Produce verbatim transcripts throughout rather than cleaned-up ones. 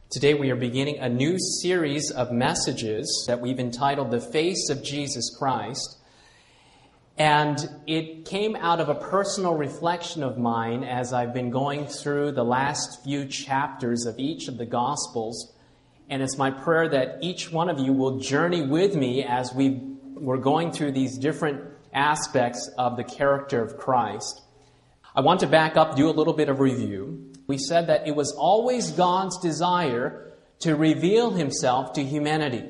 Today we are beginning a new series of messages that we've entitled The Face of Jesus Christ. And it came out of a personal reflection of mine as I've been going through the last few chapters of each of the Gospels. And it's my prayer that each one of you will journey with me as we we're going through these different aspects of the character of Christ. I want to back up, do a little bit of review. We said that it was always God's desire to reveal himself to humanity.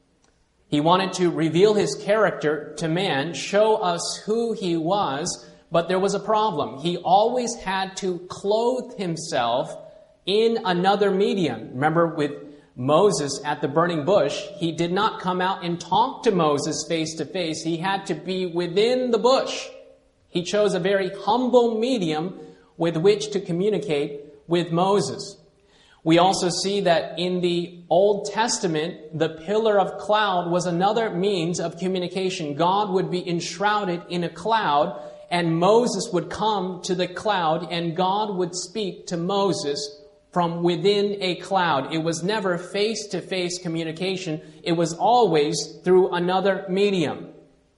He wanted to reveal his character to man, show us who he was, but there was a problem. He always had to clothe himself in another medium. Remember with Moses at the burning bush, he did not come out and talk to Moses face to face. He had to be within the bush. He chose a very humble medium with which to communicate with Moses. We also see that in the Old Testament, the pillar of cloud was another means of communication. God would be enshrouded in a cloud, and Moses would come to the cloud, and God would speak to Moses from within a cloud. It was never face-to-face communication. It was always through another medium.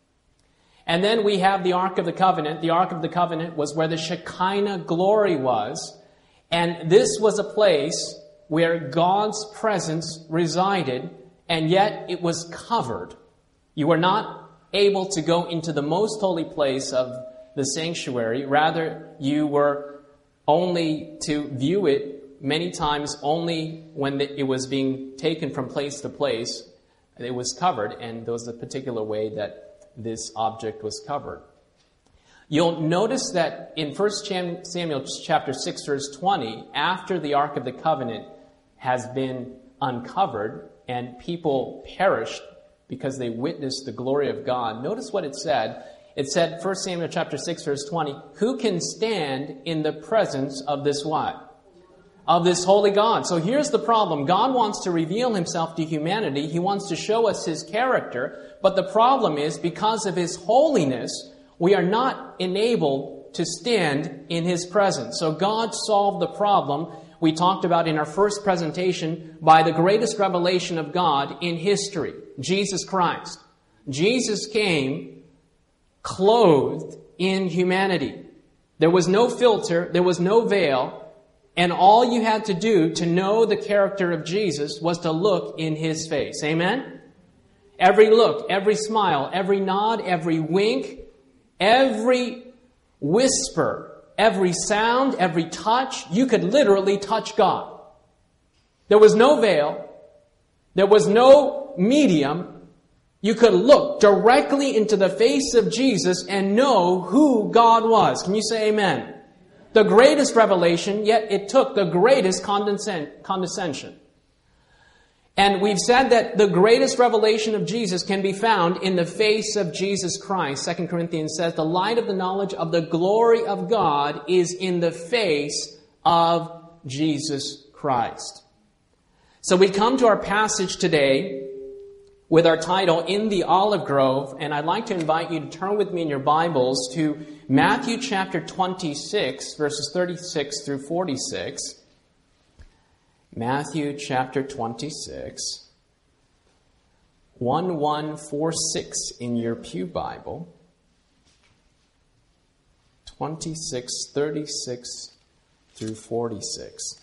And then we have the Ark of the Covenant. The Ark of the Covenant was where the Shekinah glory was. And this was a place where God's presence resided, and yet it was covered. You were not able to go into the most holy place of the sanctuary. Rather, you were only to view it many times only when it was being taken from place to place. It was covered, and there was a particular way that this object was covered. You'll notice that in First Samuel chapter six, verse twenty, after the Ark of the Covenant has been uncovered and people perished because they witnessed the glory of God, notice what it said. It said, First Samuel chapter six, verse twenty, who can stand in the presence of this what? Of this holy God. So here's the problem. God wants to reveal himself to humanity. He wants to show us his character. But the problem is, because of his holiness, we are not enabled to stand in his presence. So God solved the problem we talked about in our first presentation by the greatest revelation of God in history, Jesus Christ. Jesus came clothed in humanity. There was no filter, there was no veil, and all you had to do to know the character of Jesus was to look in his face. Amen? Every look, every smile, every nod, every wink, every whisper, every sound, every touch, you could literally touch God. There was no veil. There was no medium. You could look directly into the face of Jesus and know who God was. Can you say amen? The greatest revelation, yet it took the greatest condescension. And we've said that the greatest revelation of Jesus can be found in the face of Jesus Christ. Second Corinthians says, the light of the knowledge of the glory of God is in the face of Jesus Christ. So we come to our passage today with our title, In the Olive Grove, and I'd like to invite you to turn with me in your Bibles to Matthew chapter twenty-six, verses thirty-six through forty-six. Matthew chapter twenty-six, one one four six in your Pew Bible, twenty-six, thirty-six through forty-six.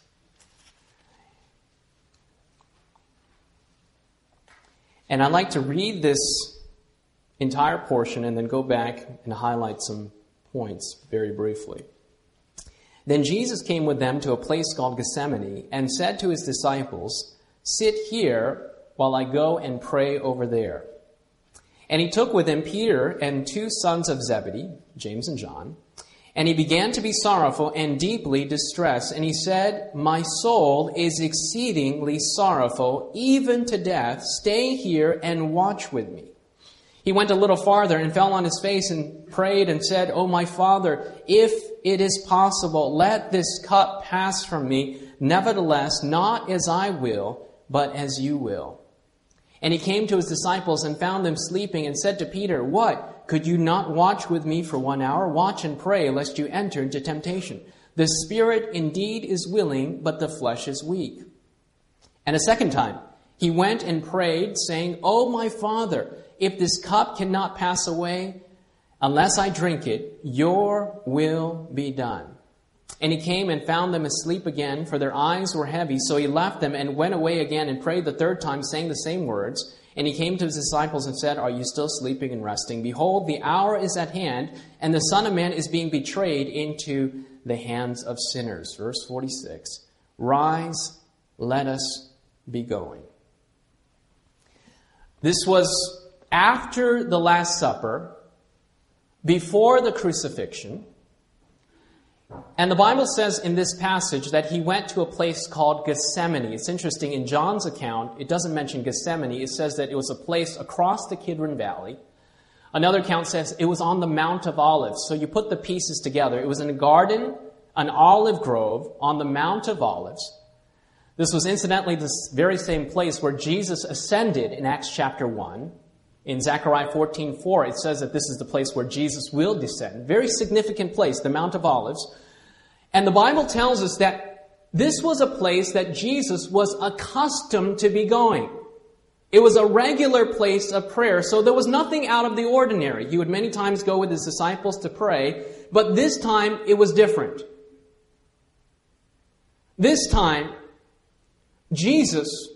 And I'd like to read this entire portion and then go back and highlight some points very briefly. Then Jesus came with them to a place called Gethsemane and said to his disciples, sit here while I go and pray over there. And he took with him Peter and two sons of Zebedee, James and John, and he began to be sorrowful and deeply distressed. And he said, my soul is exceedingly sorrowful, even to death. Stay here and watch with me. He went a little farther and fell on his face and prayed and said, O my Father, if it is possible, let this cup pass from me. Nevertheless, not as I will, but as you will. And he came to his disciples and found them sleeping and said to Peter, what? Could you not watch with me for one hour? Watch and pray, lest you enter into temptation. The spirit indeed is willing, but the flesh is weak. And a second time, he went and prayed, saying, "O my Father, if this cup cannot pass away unless I drink it, your will be done." And he came and found them asleep again, for their eyes were heavy. So he left them and went away again and prayed the third time, saying the same words. And he came to his disciples and said, "Are you still sleeping and resting? Behold, the hour is at hand, and the Son of Man is being betrayed into the hands of sinners." Verse forty-six, "Rise, let us be going." This was after the Last Supper, before the crucifixion. And the Bible says in this passage that he went to a place called Gethsemane. It's interesting, in John's account, it doesn't mention Gethsemane. It says that it was a place across the Kidron Valley. Another account says it was on the Mount of Olives. So you put the pieces together. It was in a garden, an olive grove on the Mount of Olives. This was incidentally the very same place where Jesus ascended in Acts chapter one. In Zechariah fourteen four, it says that this is the place where Jesus will descend. Very significant place, the Mount of Olives. And the Bible tells us that this was a place that Jesus was accustomed to be going. It was a regular place of prayer, so there was nothing out of the ordinary. He would many times go with his disciples to pray, but this time it was different. This time, Jesus,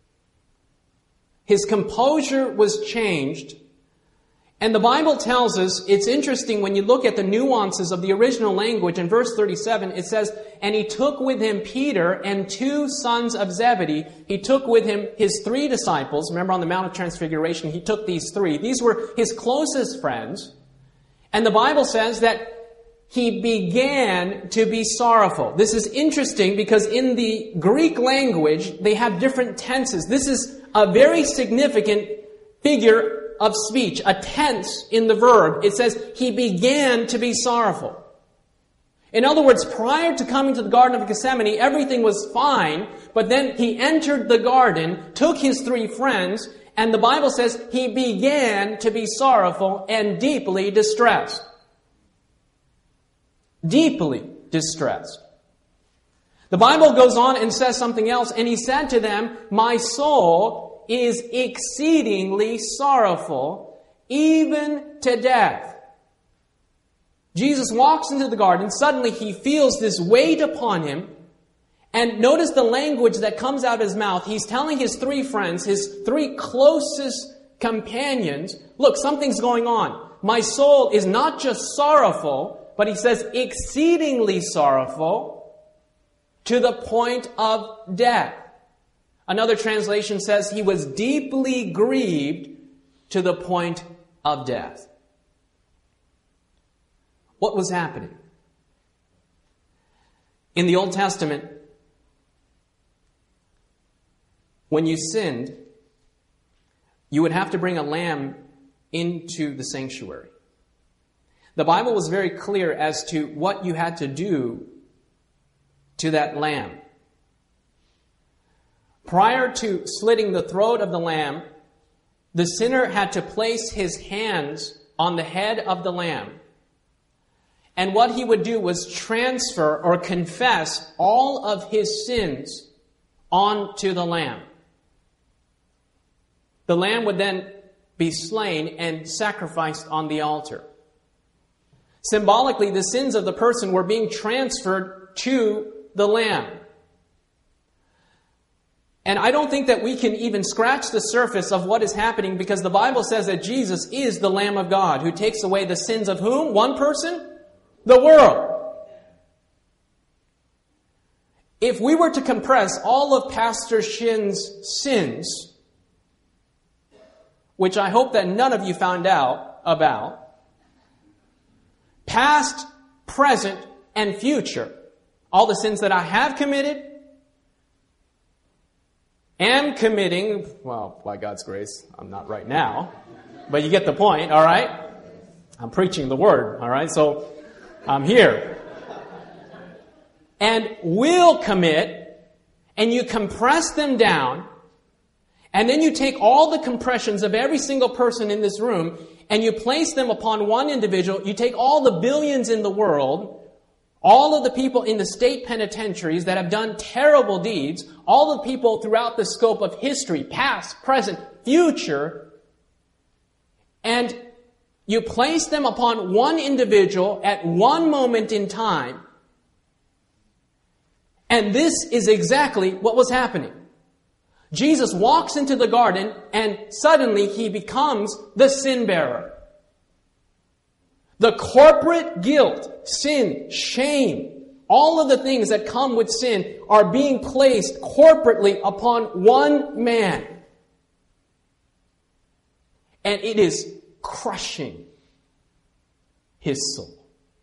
his composure was changed. And the Bible tells us, it's interesting when you look at the nuances of the original language. In verse thirty-seven, it says, "And he took with him Peter and two sons of Zebedee." He took with him his three disciples. Remember on the Mount of Transfiguration, he took these three. These were his closest friends. And the Bible says that he began to be sorrowful. This is interesting because in the Greek language, they have different tenses. This is a very significant figure of speech, a tense in the verb. It says, he began to be sorrowful. In other words, prior to coming to the Garden of Gethsemane, everything was fine, but then he entered the garden, took his three friends, and the Bible says he began to be sorrowful and deeply distressed. Deeply distressed. The Bible goes on and says something else, and he said to them, "My soul is exceedingly sorrowful, even to death." Jesus walks into the garden. Suddenly he feels this weight upon him. And notice the language that comes out of his mouth. He's telling his three friends, his three closest companions, look, something's going on. My soul is not just sorrowful, but he says exceedingly sorrowful to the point of death. Another translation says he was deeply grieved to the point of death. What was happening? In the Old Testament, when you sinned, you would have to bring a lamb into the sanctuary. The Bible was very clear as to what you had to do to that lamb. Prior to slitting the throat of the lamb, the sinner had to place his hands on the head of the lamb. And what he would do was transfer or confess all of his sins onto the lamb. The lamb would then be slain and sacrificed on the altar. Symbolically, the sins of the person were being transferred to the lamb. And I don't think that we can even scratch the surface of what is happening, because the Bible says that Jesus is the Lamb of God who takes away the sins of whom? One person? The world. If we were to compress all of Pastor Shin's sins, which I hope that none of you found out about, past, present, and future, all the sins that I have committed, am committing, well, by God's grace, I'm not right now, but you get the point, all right? I'm preaching the word, all right? So I'm here. And will commit, and you compress them down, and then you take all the compressions of every single person in this room, and you place them upon one individual. You take all the billions in the world, all of the people in the state penitentiaries that have done terrible deeds, all the people throughout the scope of history, past, present, future, and you place them upon one individual at one moment in time, and this is exactly what was happening. Jesus walks into the garden, and suddenly he becomes the sin bearer. The corporate guilt, sin, shame, all of the things that come with sin are being placed corporately upon one man. And it is crushing his soul.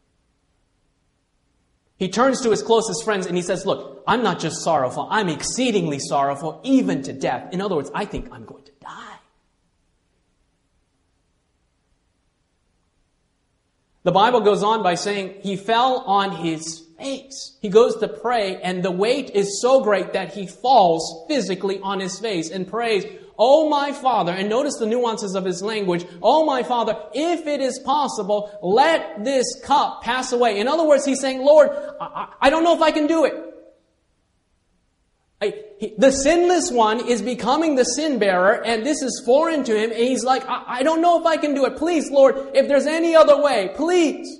He turns to his closest friends and he says, look, I'm not just sorrowful, I'm exceedingly sorrowful, even to death. In other words, I think I'm going to die. The Bible goes on by saying he fell on his face. He goes to pray, and the weight is so great that he falls physically on his face and prays, "Oh my Father," and notice the nuances of his language, "Oh my Father, if it is possible, let this cup pass away." In other words, he's saying, Lord, I, I don't know if I can do it. I, he, the sinless one is becoming the sin bearer, and this is foreign to him, and he's like, I, I don't know if I can do it. Please, Lord, if there's any other way, please.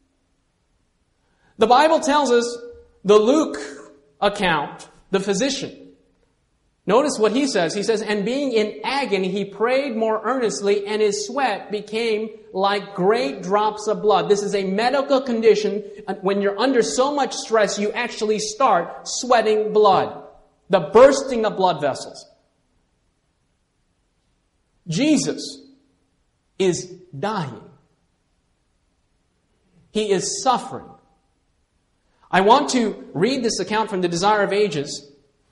The Bible tells us, the Luke account, the physician, notice what he says. He says, and being in agony, he prayed more earnestly, and his sweat became like great drops of blood. This is a medical condition. When you're under so much stress, you actually start sweating blood. The bursting of blood vessels. Jesus is dying. He is suffering. I want to read this account from the Desire of Ages.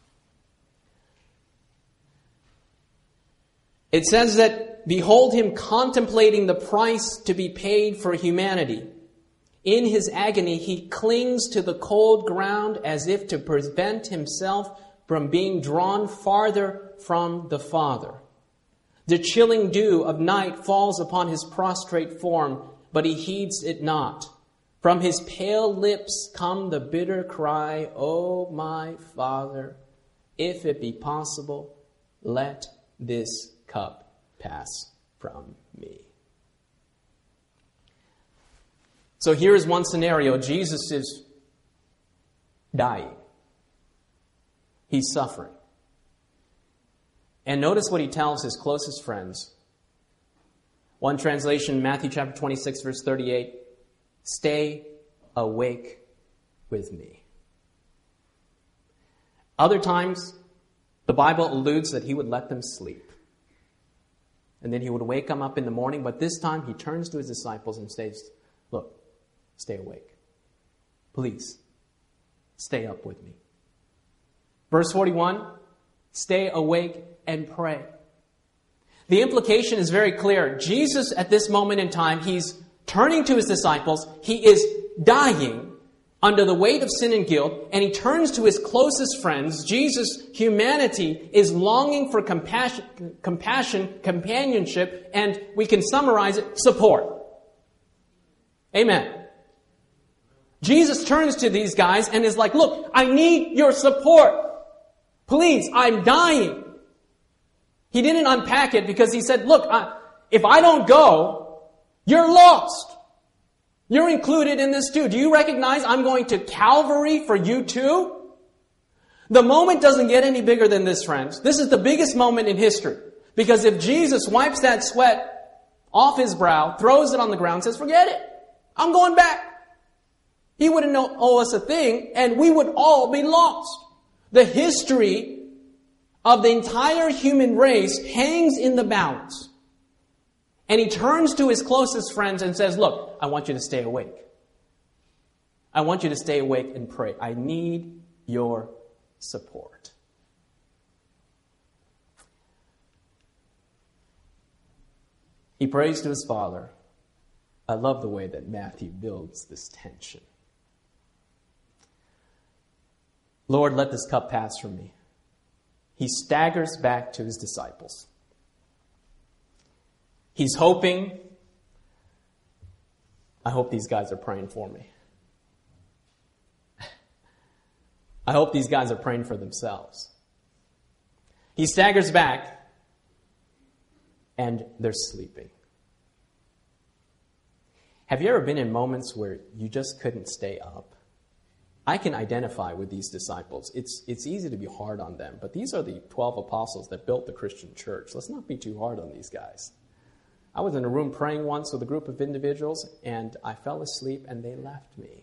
It says that, behold him contemplating the price to be paid for humanity. In his agony, he clings to the cold ground as if to prevent himself from being drawn farther from the Father. The chilling dew of night falls upon his prostrate form, but he heeds it not. From his pale lips come the bitter cry, "O my Father, if it be possible, let this cup pass from me." So here is one scenario. Jesus is dying. He's suffering. And notice what he tells his closest friends. One translation, Matthew chapter twenty-six, verse thirty-eight, "Stay awake with me." Other times, the Bible alludes that he would let them sleep. And then he would wake them up in the morning, but this time he turns to his disciples and says, look, stay awake. Please, stay up with me. Verse forty-one, stay awake and pray. The implication is very clear. Jesus, at this moment in time, he's turning to his disciples. He is dying under the weight of sin and guilt, and he turns to his closest friends. Jesus' humanity is longing for compassion, compassion, companionship, and we can summarize it, support. Amen. Jesus turns to these guys and is like, look, I need your support. Please, I'm dying. He didn't unpack it because he said, look, I, if I don't go, you're lost. You're included in this too. Do you recognize I'm going to Calvary for you too? The moment doesn't get any bigger than this, friends. This is the biggest moment in history. Because if Jesus wipes that sweat off his brow, throws it on the ground, says, forget it. I'm going back. He wouldn't owe us a thing, and we would all be lost. The history of the entire human race hangs in the balance. And he turns to his closest friends and says, look, I want you to stay awake. I want you to stay awake and pray. I need your support. He prays to his Father. I love the way that Matthew builds this tension. Lord, let this cup pass from me. He staggers back to his disciples. He's hoping, I hope these guys are praying for me. I hope these guys are praying for themselves. He staggers back, and they're sleeping. Have you ever been in moments where you just couldn't stay up? I can identify with these disciples. It's, it's easy to be hard on them, but these are the twelve apostles that built the Christian church. Let's not be too hard on these guys. I was in a room praying once with a group of individuals, and I fell asleep, and they left me.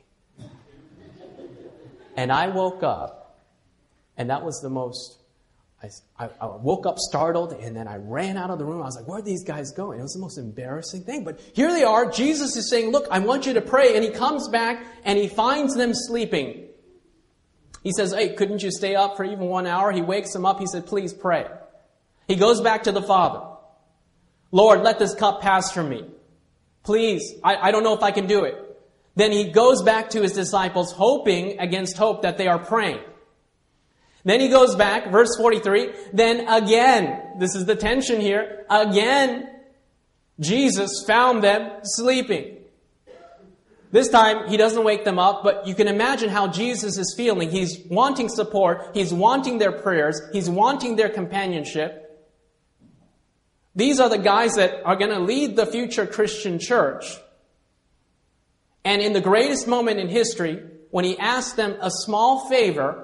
And I woke up, and that was the most... I, I, I woke up startled, and then I ran out of the room. I was like, where are these guys going? It was the most embarrassing thing. But here they are. Jesus is saying, look, I want you to pray. And he comes back, and he finds them sleeping. He says, hey, couldn't you stay up for even one hour? He wakes them up. He said, please pray. He goes back to the Father. Lord, let this cup pass from me. Please, I, I don't know if I can do it. Then he goes back to his disciples, hoping against hope that they are praying. Then he goes back, verse forty-three, then again, this is the tension here, again, Jesus found them sleeping. This time, he doesn't wake them up, but you can imagine how Jesus is feeling. He's wanting support, he's wanting their prayers, he's wanting their companionship. These are the guys that are going to lead the future Christian church. And in the greatest moment in history, when he asks them a small favor,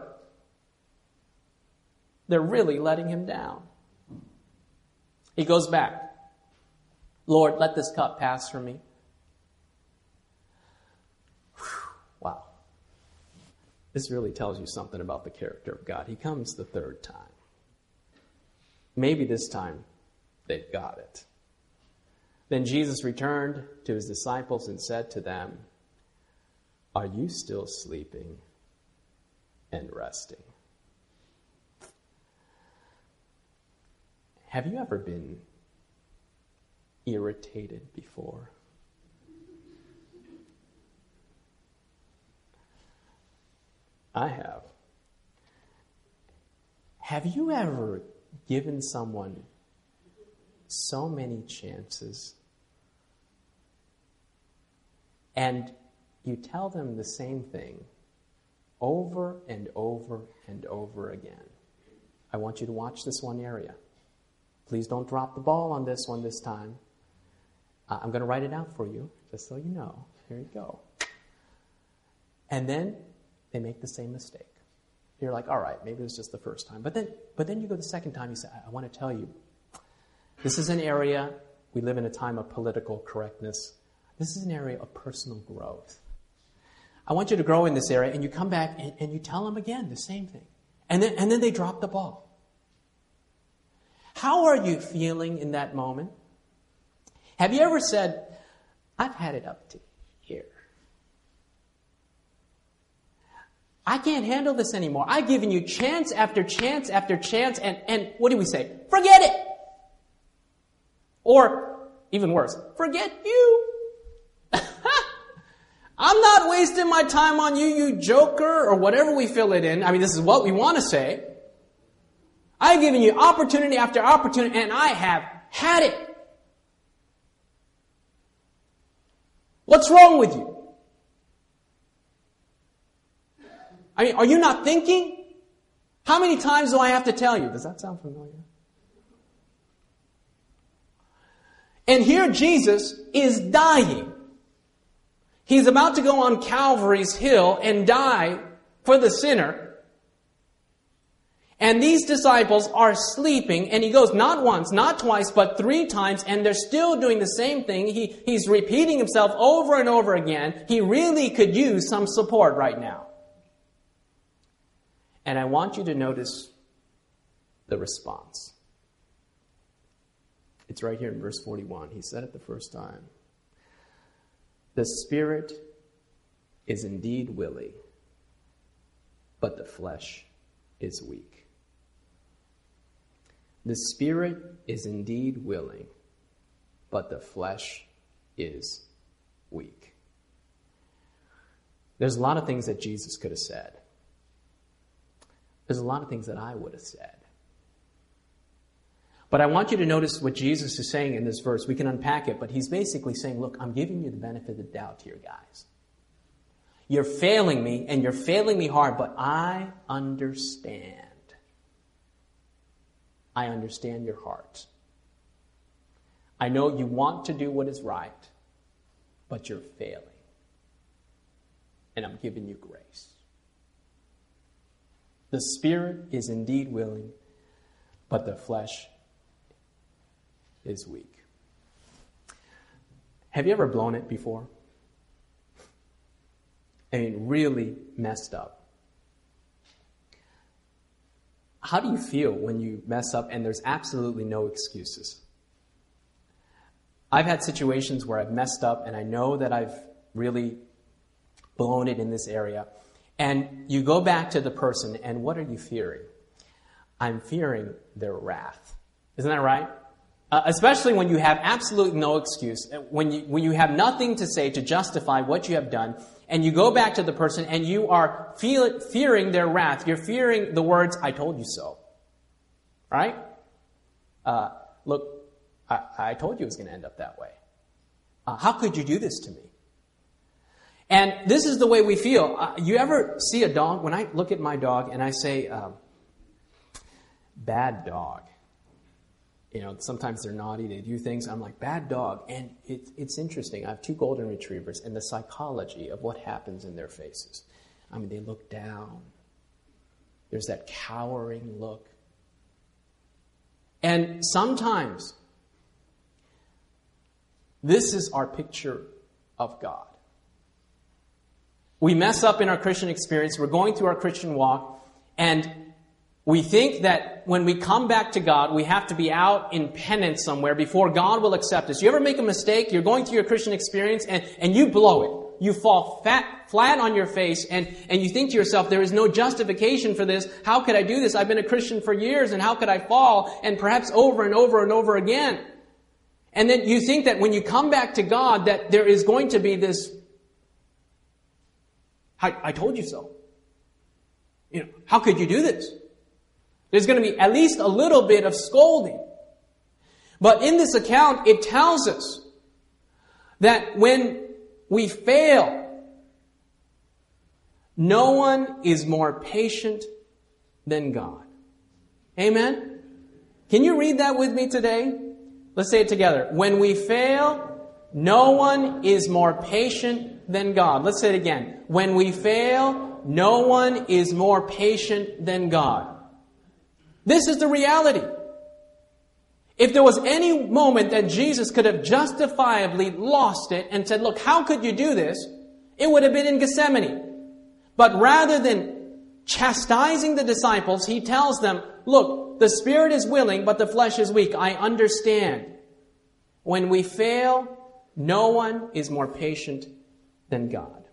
they're really letting him down. He goes back. Lord, let this cup pass from me. Whew, wow. This really tells you something about the character of God. He comes the third time. Maybe this time they've got it. Then Jesus returned to his disciples and said to them, are you still sleeping and resting? Have you ever been irritated before? I have. Have you ever given someone so many chances and you tell them the same thing over and over and over again? I want you to watch this one area. Please don't drop the ball on this one this time. Uh, I'm going to write it out for you, just so you know. Here you go. And then they make the same mistake. You're like, all right, maybe it was just the first time. But then, but then you go the second time, you say, I, I want to tell you, this is an area, we live in a time of political correctness. This is an area of personal growth. I want you to grow in this area, and you come back and, and you tell them again the same thing. And then, and then they drop the ball. How are you feeling in that moment? Have you ever said, I've had it up to here. I can't handle this anymore. I've given you chance after chance after chance, and, and what do we say? Forget it! Or, even worse, forget you! I'm not wasting my time on you, you joker, or whatever we fill it in. I mean, this is what we want to say. I've given you opportunity after opportunity, and I have had it. What's wrong with you? I mean, are you not thinking? How many times do I have to tell you? Does that sound familiar? And here Jesus is dying. He's about to go on Calvary's hill and die for the sinner. And these disciples are sleeping, and he goes not once, not twice, but three times, and they're still doing the same thing. He, he's repeating himself over and over again. He really could use some support right now. And I want you to notice the response. It's right here in verse forty-one. He said it the first time. The spirit is indeed willing, but the flesh is weak. The spirit is indeed willing, but the flesh is weak. There's a lot of things that Jesus could have said. There's a lot of things that I would have said. But I want you to notice what Jesus is saying in this verse. We can unpack it, but he's basically saying, look, I'm giving you the benefit of the doubt here, guys. You're failing me, and you're failing me hard, but I understand. I understand your heart. I know you want to do what is right, but you're failing. And I'm giving you grace. The spirit is indeed willing, but the flesh is weak. Have you ever blown it before? I mean, really messed up. How do you feel when you mess up and there's absolutely no excuses? I've had situations where I've messed up and I know that I've really blown it in this area. And you go back to the person, and what are you fearing? I'm fearing their wrath. Isn't that right? Uh, especially when you have absolutely no excuse, when you, when you have nothing to say to justify what you have done, and you go back to the person and you are feel, fearing their wrath. You're fearing the words, I told you so. Right? Uh, look, I, I told you it was going to end up that way. Uh, how could you do this to me? And this is the way we feel. Uh, you ever see a dog? When I look at my dog and I say, um, bad dog. You know, sometimes they're naughty, they do things. I'm like, bad dog. And it, it's interesting. I have two golden retrievers, and the psychology of what happens in their faces. I mean, they look down. There's that cowering look. And sometimes, this is our picture of God. We mess up in our Christian experience. We're going through our Christian walk, and we think that when we come back to God, we have to be out in penance somewhere before God will accept us. You ever make a mistake? You're going through your Christian experience and, and you blow it. You fall fat, flat on your face and, and you think to yourself, there is no justification for this. How could I do this? I've been a Christian for years, and how could I fall? And perhaps over and over and over again. And then you think that when you come back to God, that there is going to be this, I, I told you so. You know, how could you do this? There's going to be at least a little bit of scolding. But in this account, it tells us that when we fail, no one is more patient than God. Amen? Can you read that with me today? Let's say it together. When we fail, no one is more patient than God. Let's say it again. When we fail, no one is more patient than God. This is the reality. If there was any moment that Jesus could have justifiably lost it and said, look, how could you do this? It would have been in Gethsemane. But rather than chastising the disciples, he tells them, look, the spirit is willing, but the flesh is weak. I understand. When we fail, no one is more patient than God.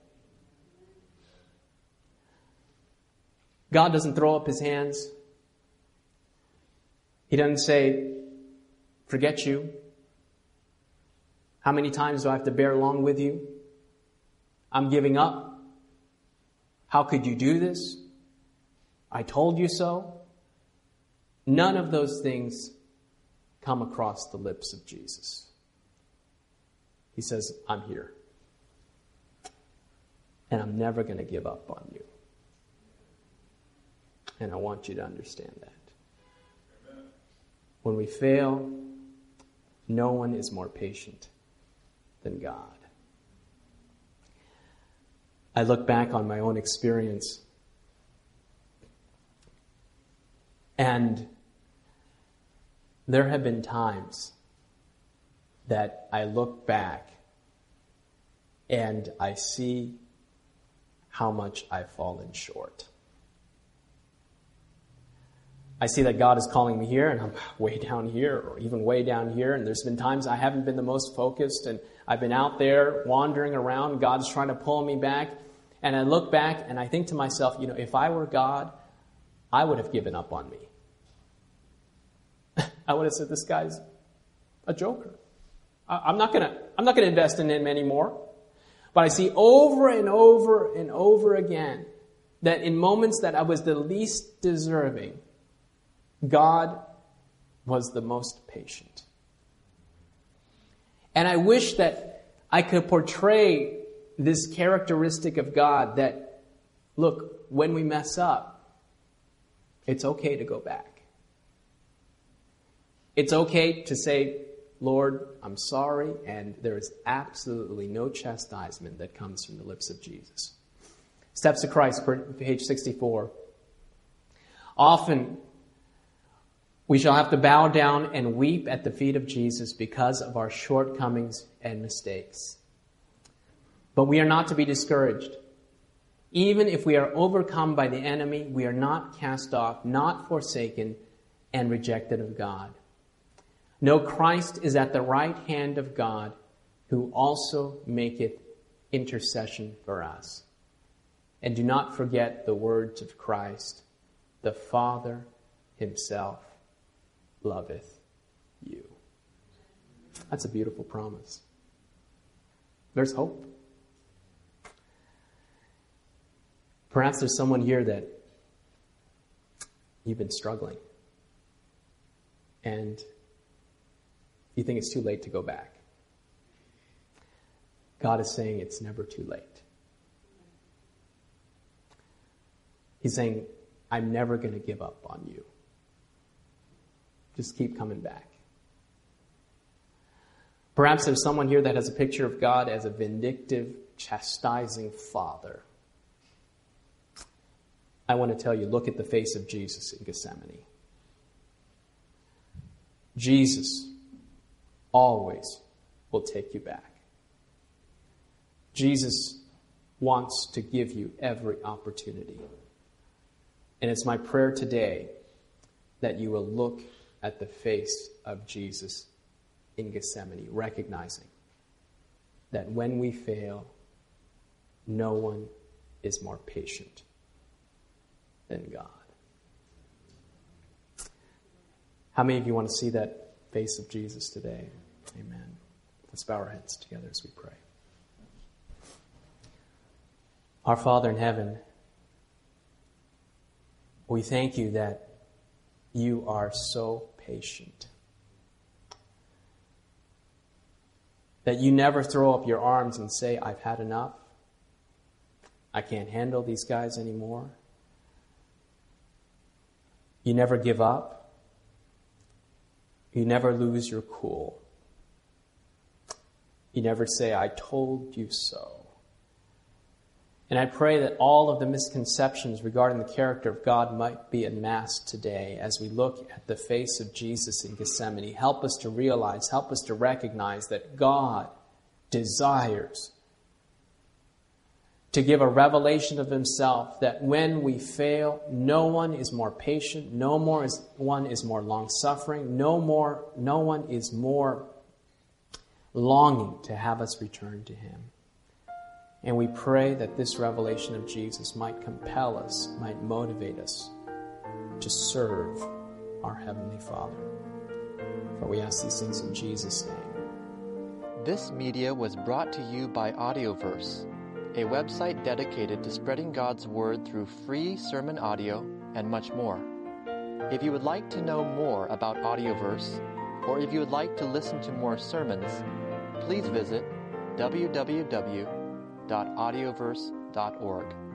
God doesn't throw up his hands. He doesn't say, forget you. How many times do I have to bear along with you? I'm giving up. How could you do this? I told you so. None of those things come across the lips of Jesus. He says, I'm here. And I'm never going to give up on you. And I want you to understand that. When we fail, no one is more patient than God. I look back on my own experience, and there have been times that I look back and I see how much I've fallen short. I see that God is calling me here, and I'm way down here, or even way down here. And there's been times I haven't been the most focused, and I've been out there wandering around. God's trying to pull me back. And I look back, and I think to myself, you know, if I were God, I would have given up on me. I would have said, this guy's a joker. I'm not gonna, I'm not gonna invest in him anymore. But I see over and over and over again that in moments that I was the least deserving, God was the most patient. And I wish that I could portray this characteristic of God that, look, when we mess up, it's okay to go back. It's okay to say, Lord, I'm sorry, and there is absolutely no chastisement that comes from the lips of Jesus. Steps to Christ, page sixty-four. Often we shall have to bow down and weep at the feet of Jesus because of our shortcomings and mistakes. But we are not to be discouraged. Even if we are overcome by the enemy, we are not cast off, not forsaken, and rejected of God. No, Christ is at the right hand of God, who also maketh intercession for us. And do not forget the words of Christ, the Father himself loveth you. That's a beautiful promise. There's hope. Perhaps there's someone here that you've been struggling, and you think it's too late to go back. God is saying it's never too late. He's saying, I'm never going to give up on you. Just keep coming back. Perhaps there's someone here that has a picture of God as a vindictive, chastising father. I want to tell you, look at the face of Jesus in Gethsemane. Jesus always will take you back. Jesus wants to give you every opportunity. And it's my prayer today that you will look at the face of Jesus in Gethsemane, recognizing that when we fail, no one is more patient than God. How many of you want to see that face of Jesus today? Amen. Let's bow our heads together as we pray. Our Father in heaven, we thank you that you are so patient. That you never throw up your arms and say, I've had enough. I can't handle these guys anymore. You never give up. You never lose your cool. You never say, I told you so. And I pray that all of the misconceptions regarding the character of God might be unmasked today as we look at the face of Jesus in Gethsemane. Help us to realize, help us to recognize that God desires to give a revelation of himself, that when we fail, no one is more patient, no more is, one is more long-suffering, no more, no one is more longing to have us return to him. And we pray that this revelation of Jesus might compel us, might motivate us to serve our Heavenly Father. For we ask these things in Jesus' name. This media was brought to you by Audioverse, a website dedicated to spreading God's Word through free sermon audio and much more. If you would like to know more about Audioverse, or if you would like to listen to more sermons, please visit w w w dot audioverse dot org.